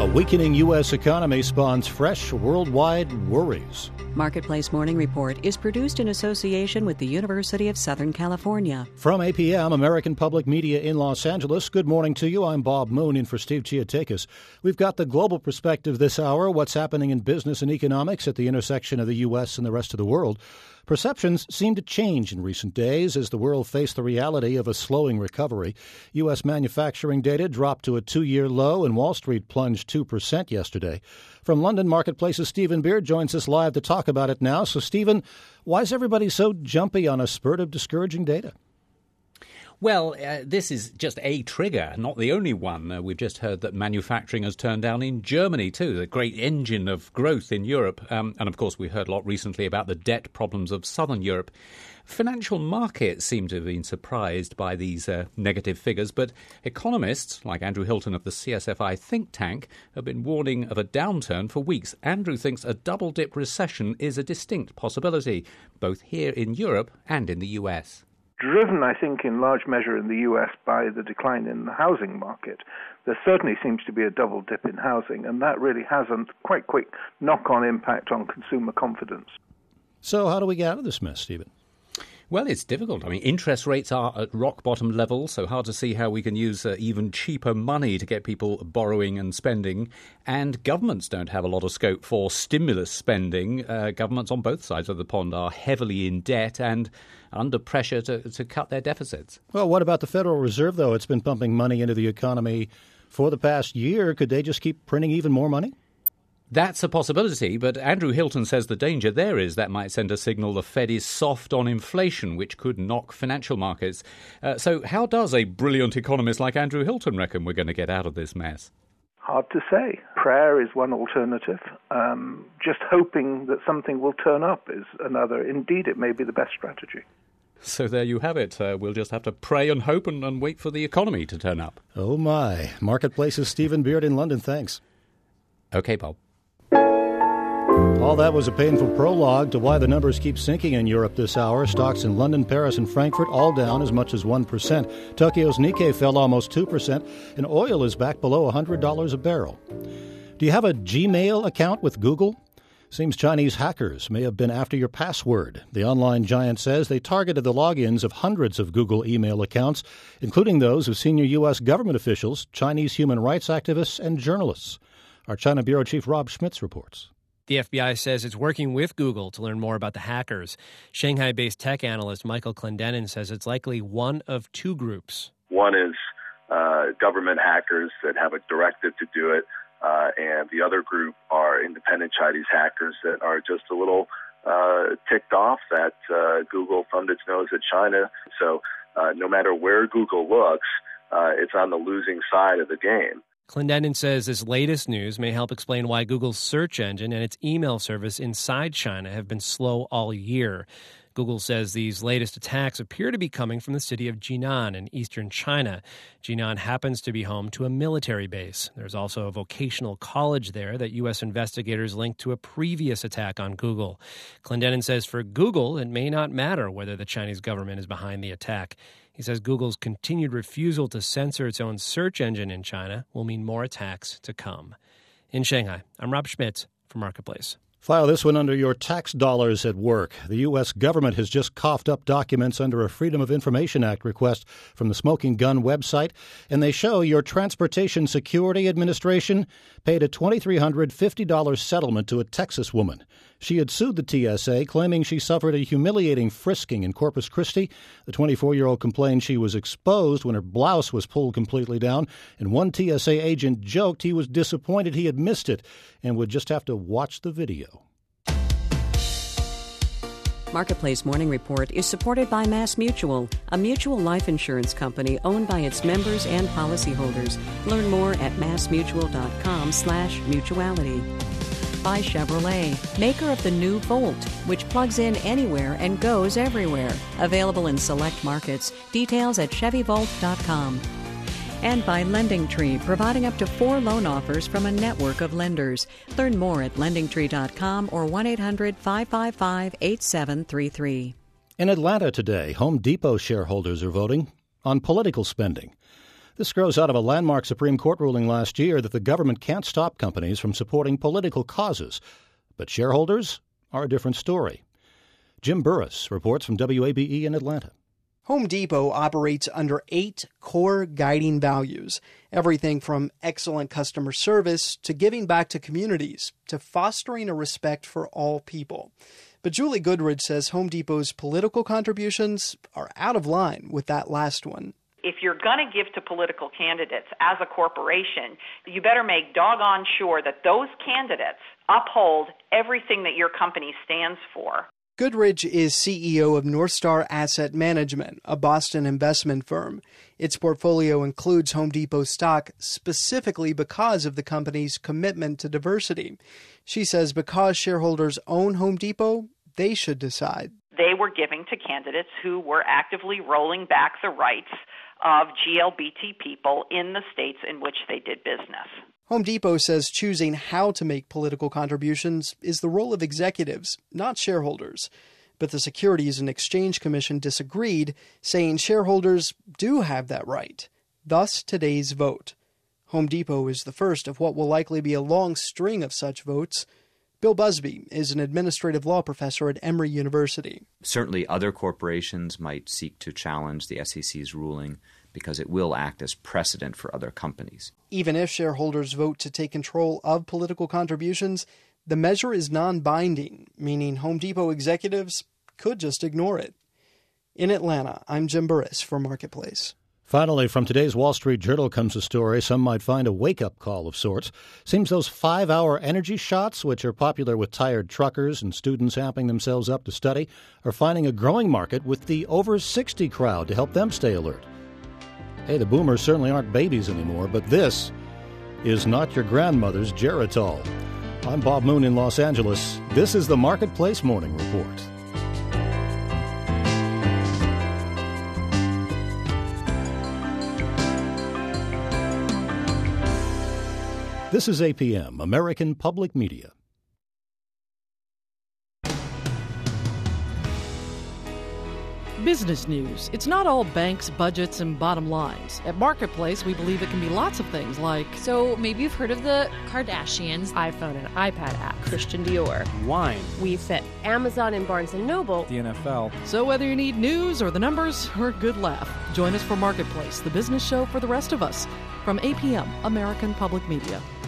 A weakening U.S. economy spawns fresh worldwide worries. Marketplace Morning Report is produced in association with the University of Southern California. From APM, American Public Media in Los Angeles, good morning to you. I'm Bob Moon in for Steve Chiatakis. We've got the global perspective this hour, what's happening in business and economics at the intersection of the U.S. and the rest of the world. Perceptions seem to change in recent days as the world faced the reality of a slowing recovery. U.S. manufacturing data dropped to a two-year low, and Wall Street plunged 2% yesterday. From London Marketplace's Stephen Beard joins us live to talk about it now. So, Stephen, why is everybody so jumpy on a spurt of discouraging data? Well, this is just a trigger, not the only one. We've just heard that manufacturing has turned down in Germany, too, the great engine of growth in Europe. And, of course, we heard a lot recently about the debt problems of southern Europe. Financial markets seem to have been surprised by these negative figures, but economists, like Andrew Hilton of the CSFI think tank, have been warning of a downturn for weeks. Andrew thinks a double-dip recession is a distinct possibility, both here in Europe and in the US. Driven, I think, in large measure in the U.S. by the decline in the housing market. There certainly seems to be a double dip in housing, and that really has a quite quick knock-on impact on consumer confidence. So how do we get out of this mess, Stephen? Well, it's difficult. I mean, interest rates are at rock-bottom levels, so hard to see how we can use even cheaper money to get people borrowing and spending. And governments don't have a lot of scope for stimulus spending. Governments on both sides of the pond are heavily in debt and under pressure to cut their deficits. Well, what about the Federal Reserve, though? It's been pumping money into the economy for the past year. Could they just keep printing even more money? That's a possibility, but Andrew Hilton says the danger there is that might send a signal the Fed is soft on inflation, which could knock financial markets. So how does a brilliant economist like Andrew Hilton reckon we're going to get out of this mess? Hard to say. Prayer is one alternative. Just hoping that something will turn up is another. Indeed, it may be the best strategy. So there you have it. We'll just have to pray and hope and wait for the economy to turn up. Oh, my. Marketplace's Stephen Beard in London. Thanks. Okay, Bob. All that was a painful prologue to why the numbers keep sinking in Europe this hour. Stocks in London, Paris, and Frankfurt all down as much as 1%. Tokyo's Nikkei fell almost 2%, and oil is back below $100 a barrel. Do you have a Gmail account with Google? Seems Chinese hackers may have been after your password. The online giant says they targeted the logins of hundreds of Google email accounts, including those of senior U.S. government officials, Chinese human rights activists, and journalists. Our China Bureau Chief Rob Schmitz reports. The FBI says it's working with Google to learn more about the hackers. Shanghai-based tech analyst Michael Clendenin says it's likely one of two groups. One is government hackers that have a directive to do it, and the other group are independent Chinese hackers that are just a little ticked off that Google thumbed its nose at China. So no matter where Google looks, it's on the losing side of the game. Clendenin says this latest news may help explain why Google's search engine and its email service inside China have been slow all year. Google says these latest attacks appear to be coming from the city of Jinan in eastern China. Jinan happens to be home to a military base. There's also a vocational college there that U.S. investigators linked to a previous attack on Google. Clendenin says for Google, it may not matter whether the Chinese government is behind the attack. He says Google's continued refusal to censor its own search engine in China will mean more attacks to come. In Shanghai, I'm Rob Schmitz for Marketplace. File this one under your tax dollars at work. The U.S. government has just coughed up documents under a Freedom of Information Act request from the Smoking Gun website, and they show your Transportation Security Administration paid a $2,350 settlement to a Texas woman. She had sued the TSA, claiming she suffered a humiliating frisking in Corpus Christi. The 24-year-old complained she was exposed when her blouse was pulled completely down, and one TSA agent joked he was disappointed he had missed it and would just have to watch the video. Marketplace Morning Report is supported by MassMutual, a mutual life insurance company owned by its members and policyholders. Learn more at massmutual.com/mutuality. By Chevrolet, maker of the new Volt, which plugs in anywhere and goes everywhere. Available in select markets. Details at ChevyVolt.com. And by LendingTree, providing up to 4 loan offers from a network of lenders. Learn more at LendingTree.com or 1-800-555-8733. In Atlanta today, Home Depot shareholders are voting on political spending. This grows out of a landmark Supreme Court ruling last year that the government can't stop companies from supporting political causes. But shareholders are a different story. Jim Burris reports from WABE in Atlanta. Home Depot operates under 8 core guiding values, everything from excellent customer service to giving back to communities to fostering a respect for all people. But Julie Goodridge says Home Depot's political contributions are out of line with that last one. If you're going to give to political candidates as a corporation, you better make doggone sure that those candidates uphold everything that your company stands for. Goodridge is CEO of Northstar Asset Management, a Boston investment firm. Its portfolio includes Home Depot stock specifically because of the company's commitment to diversity. She says because shareholders own Home Depot, they should decide. They were giving to candidates who were actively rolling back the rights of GLBT people in the states in which they did business. Home Depot says choosing how to make political contributions is the role of executives, not shareholders. But the Securities and Exchange Commission disagreed, saying shareholders do have that right. Thus, today's vote. Home Depot is the first of what will likely be a long string of such votes. Bill Busby is an administrative law professor at Emory University. Certainly other corporations might seek to challenge the SEC's ruling because it will act as precedent for other companies. Even if shareholders vote to take control of political contributions, the measure is non-binding, meaning Home Depot executives could just ignore it. In Atlanta, I'm Jim Burris for Marketplace. Finally, from today's Wall Street Journal comes a story some might find a wake-up call of sorts. Seems those 5-hour energy shots, which are popular with tired truckers and students amping themselves up to study, are finding a growing market with the over 60 crowd to help them stay alert. Hey, the boomers certainly aren't babies anymore, but this is not your grandmother's Geritol. I'm Bob Moon in Los Angeles. This is the Marketplace Morning Report. This is APM, American Public Media. Business news. It's not all banks, budgets, and bottom lines. At Marketplace, we believe it can be lots of things like... So maybe you've heard of the Kardashians, iPhone and iPad app, Christian Dior, wine, WeFit, Amazon and Barnes & Noble, the NFL. So whether you need news or the numbers or a good laugh, join us for Marketplace, the business show for the rest of us. From APM, American Public Media.